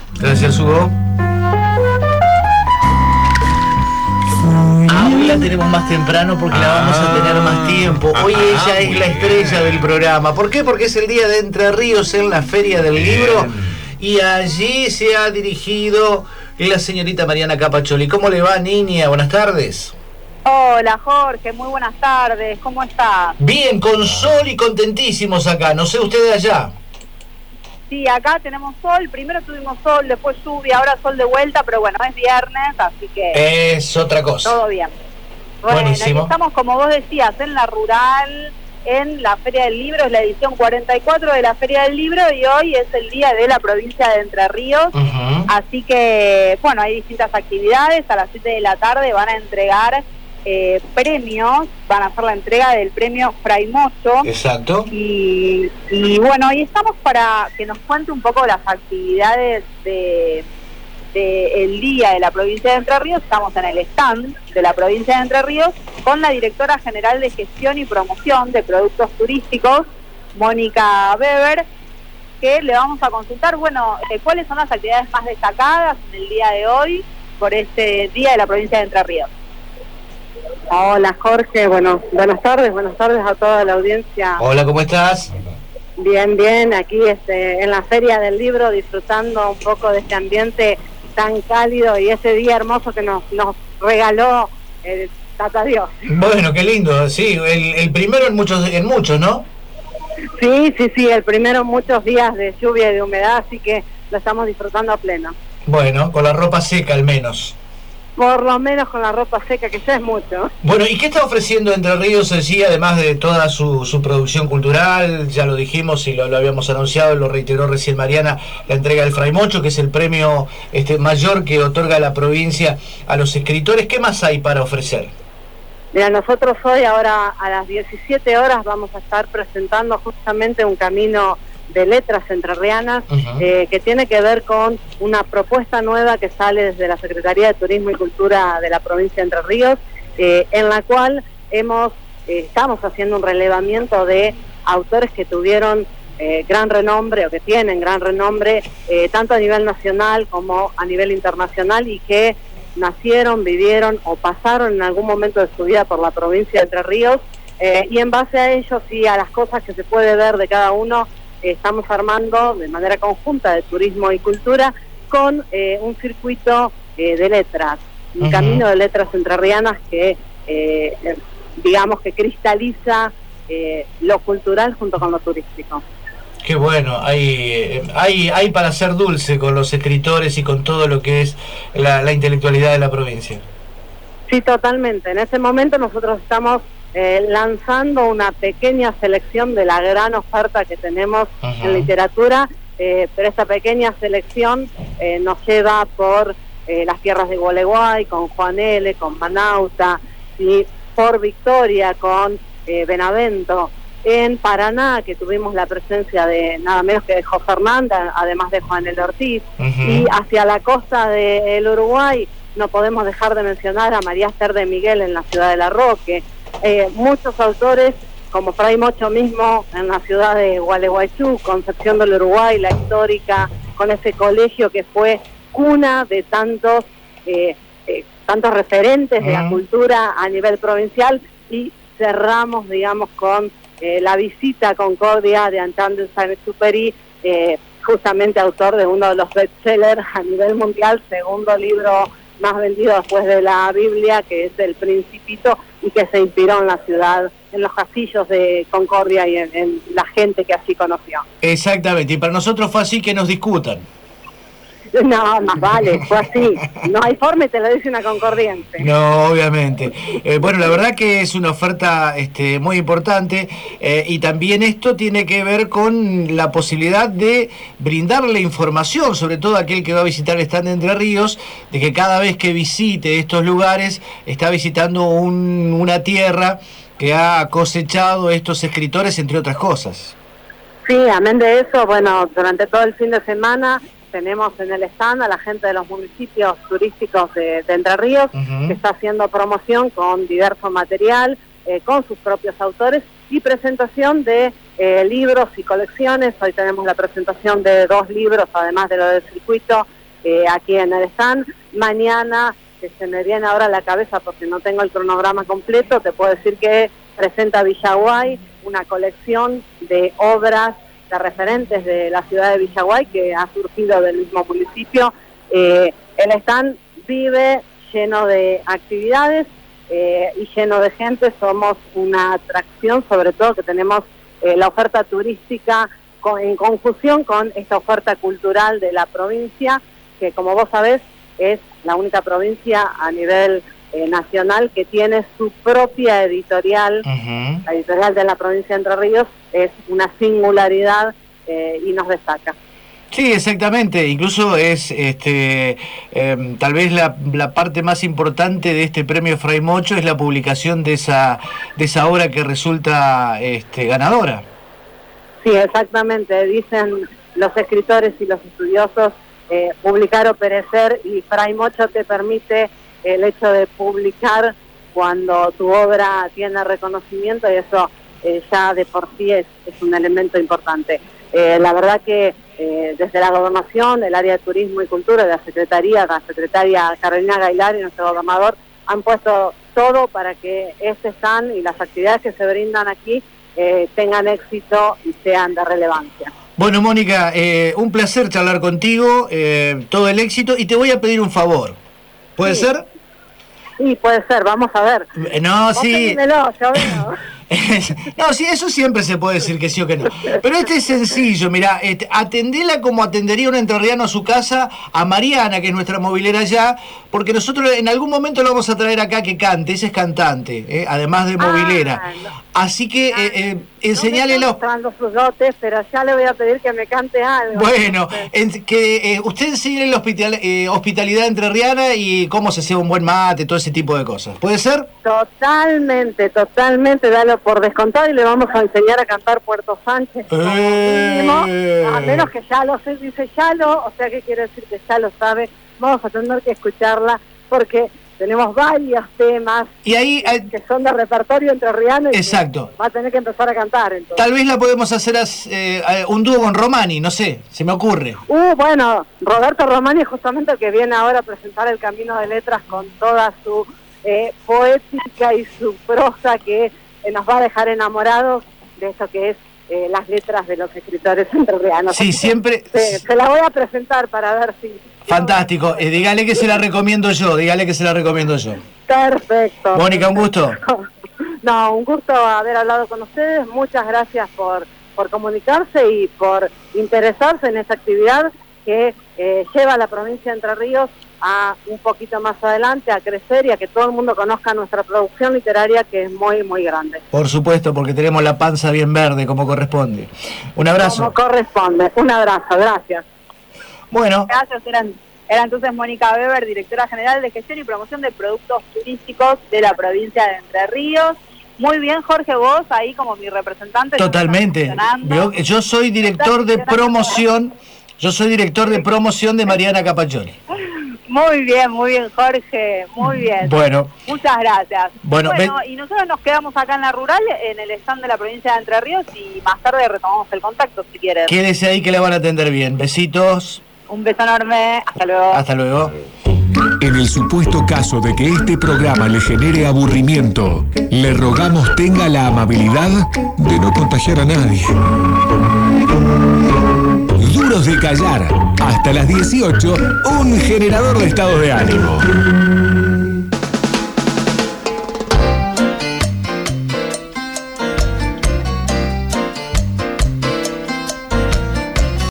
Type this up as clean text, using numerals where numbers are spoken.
Gracias, Hugo. Hoy la tenemos más temprano porque la vamos a tener más tiempo. Hoy ella es la estrella del programa. ¿Por qué? Porque es el día de Entre Ríos en la Feria del Libro y allí se ha dirigido la señorita Mariana Capacholi. ¿Cómo le va, niña? Buenas tardes. Hola, Jorge, muy buenas tardes. ¿Cómo está? Bien, con sol y contentísimos acá. No sé ustedes allá. Sí, acá tenemos sol. Primero tuvimos sol, después lluvia, ahora sol de vuelta, pero bueno, es viernes, así que... Es otra cosa. Todo bien. Bueno, buenísimo. aquí estamos, como vos decías, en la rural, en la Feria del Libro, es la edición 44 de la Feria del Libro y hoy es el día de la provincia de Entre Ríos. Así que, bueno, hay distintas actividades. A las 7 de la tarde van a entregar premios, van a hacer la entrega del premio Fray Mocho. Exacto. Y bueno, y estamos para que nos cuente un poco las actividades de el día de la provincia de Entre Ríos. Estamos en el stand de la provincia de Entre Ríos con la directora general de gestión y promoción de productos turísticos, Mónica Weber, que le vamos a consultar, bueno, cuáles son las actividades más destacadas en el día de hoy por este día de la provincia de Entre Ríos. Hola, Jorge, buenas tardes a toda la audiencia. Hola, ¿cómo estás? Bien, aquí en la Feria del Libro, disfrutando un poco de este ambiente tan cálido y ese día hermoso que nos regaló el Tata Dios. Bueno, qué lindo, sí, el primero en muchos, ¿no? Sí, el primero en muchos días de lluvia y de humedad, así que lo estamos disfrutando a pleno. Bueno, con la ropa seca al menos. Por lo menos con la ropa seca, que ya es mucho. Bueno, ¿y qué está ofreciendo Entre Ríos allí, además de toda su producción cultural? Ya lo dijimos y lo habíamos anunciado, lo reiteró recién Mariana, la entrega del Fray Mocho, que es el premio mayor que otorga la provincia a los escritores. ¿Qué más hay para ofrecer? Mira, nosotros hoy, ahora a las 17 horas, vamos a estar presentando justamente un camino de letras entrerrianas, que tiene que ver con una propuesta nueva que sale desde la Secretaría de Turismo y Cultura de la provincia de Entre Ríos, en la cual estamos haciendo un relevamiento de autores que tuvieron gran renombre o que tienen gran renombre, tanto a nivel nacional como a nivel internacional, y que nacieron, vivieron o pasaron en algún momento de su vida por la provincia de Entre Ríos, y en base a ellos y a las cosas que se puede ver de cada uno, estamos armando de manera conjunta de turismo y cultura con un circuito de letras, un camino de letras entrerrianas que digamos que cristaliza lo cultural junto con lo turístico. Qué bueno, hay para ser dulce con los escritores y con todo lo que es la intelectualidad de la provincia. Sí, totalmente. En este momento nosotros estamos lanzando una pequeña selección de la gran oferta que tenemos en literatura, pero esta pequeña selección nos lleva por las tierras de Gualeguay, con Juan L., con Manauta, y por Victoria, con Benavento. En Paraná, que tuvimos la presencia de nada menos que de José Hernández, además de Juan L. Ortiz, y hacia la costa del Uruguay no podemos dejar de mencionar a María Esther de Miguel en la ciudad de La Roque. Muchos autores, como Fray Mocho mismo en la ciudad de Gualeguaychú, Concepción del Uruguay, la histórica, con ese colegio que fue cuna de tantos referentes de la cultura a nivel provincial. Y cerramos, digamos, con la visita a Concordia de Antoine de Saint-Exupéry, justamente autor de uno de los bestsellers a nivel mundial, segundo libro más vendido después de la Biblia, que es El Principito, y que se inspiró en la ciudad, en los castillos de Concordia y en la gente que así conoció. Exactamente, y para nosotros fue así que nos discutan. No, más vale, fue así. No hay forma y te lo dice una concordiente. No, obviamente. Bueno, la verdad que es una oferta muy importante, y también esto tiene que ver con la posibilidad de brindarle información, sobre todo a aquel que va a visitar el stand de Entre Ríos, de que cada vez que visite estos lugares está visitando una tierra que ha cosechado estos escritores, entre otras cosas. Sí, amén de eso, bueno, durante todo el fin de semana tenemos en el stand a la gente de los municipios turísticos de Entre Ríos, que está haciendo promoción con diverso material, con sus propios autores, y presentación de libros y colecciones. Hoy tenemos la presentación de 2 libros, además de lo del circuito, aquí en el stand. Mañana, que se me viene ahora a la cabeza porque no tengo el cronograma completo, te puedo decir que presenta Villaguay una colección de obras de referentes de la ciudad de Villaguay que ha surgido del mismo municipio. El stand vive lleno de actividades y lleno de gente. Somos una atracción, sobre todo que tenemos la oferta turística en conjunción con esta oferta cultural de la provincia, que como vos sabés es la única provincia a nivel nacional que tiene su propia editorial. La editorial de la provincia de Entre Ríos es una singularidad y nos destaca. Sí, exactamente. Incluso es tal vez la parte más importante de este premio Fray Mocho es la publicación de esa obra que resulta ganadora. Sí, exactamente. Dicen los escritores y los estudiosos, publicar o perecer, y Fray Mocho te permite el hecho de publicar cuando tu obra tiene reconocimiento, y eso ya de por sí es un elemento importante. La verdad que desde la gobernación, el área de turismo y cultura, de la secretaria Carolina Gailar y nuestro gobernador han puesto todo para que este stand y las actividades que se brindan aquí tengan éxito y sean de relevancia. Bueno, Mónica, un placer charlar contigo, todo el éxito, y te voy a pedir un favor. ¿Puede ser? Sí, puede ser, vamos a ver. No, sí. Yo veo. No, sí, eso siempre se puede decir que sí o que no. Pero es sencillo, mirá, atendela como atendería un entrerriano a su casa, a Mariana, que es nuestra movilera allá, porque nosotros en algún momento lo vamos a traer acá que cante, ella es cantante, además de movilera. Así que enseñale los... sus dotes, pero ya le voy a pedir que me cante algo. Bueno, que usted enseñe la hospitalidad entrerriana y cómo se hace un buen mate, todo ese tipo de cosas. ¿Puede ser? Totalmente, dalo por descontado, y le vamos a enseñar a cantar Puerto Sánchez como mínimo, a menos que ya lo sé, dice Yalo, o sea, ¿qué quiere decir que ya lo sabe? Vamos a tener que escucharla porque tenemos varios temas y ahí que son de repertorio entrerriano, y exacto, va a tener que empezar a cantar. Entonces, tal vez la podemos hacer un dúo con Romani, no sé, se me ocurre. Bueno, Roberto Romani es justamente el que viene ahora a presentar el Camino de Letras con toda su poética y su prosa, que nos va a dejar enamorados de esto que es las letras de los escritores entrerrianos. Sí, siempre. Se la voy a presentar para ver si... Fantástico, dígale que se la recomiendo yo, Perfecto. Mónica, un gusto. No, un gusto haber hablado con ustedes, muchas gracias por comunicarse y por interesarse en esta actividad que lleva a la provincia de Entre Ríos a un poquito más adelante, a crecer y a que todo el mundo conozca nuestra producción literaria, que es muy, muy grande. Por supuesto, porque tenemos la panza bien verde, como corresponde. Un abrazo. Como corresponde, un abrazo, gracias. Bueno. Gracias, era entonces Mónica Weber, directora general de Gestión y Promoción de Productos Turísticos de la provincia de Entre Ríos. Muy bien, Jorge, vos ahí como mi representante. Totalmente. Yo soy director de promoción. Yo soy director de promoción de Mariana Capaccioli. Muy bien, Jorge, muy bien. Bueno. Muchas gracias. Bueno, y nosotros nos quedamos acá en la rural, en el stand de la provincia de Entre Ríos, y más tarde retomamos el contacto, si quieres. Quédese ahí que le van a atender bien. Besitos. Un beso enorme. Hasta luego. Hasta luego. En el supuesto caso de que este programa le genere aburrimiento, le rogamos tenga la amabilidad de no contagiar a nadie. Duros de callar, hasta las 18, un generador de estados de ánimo.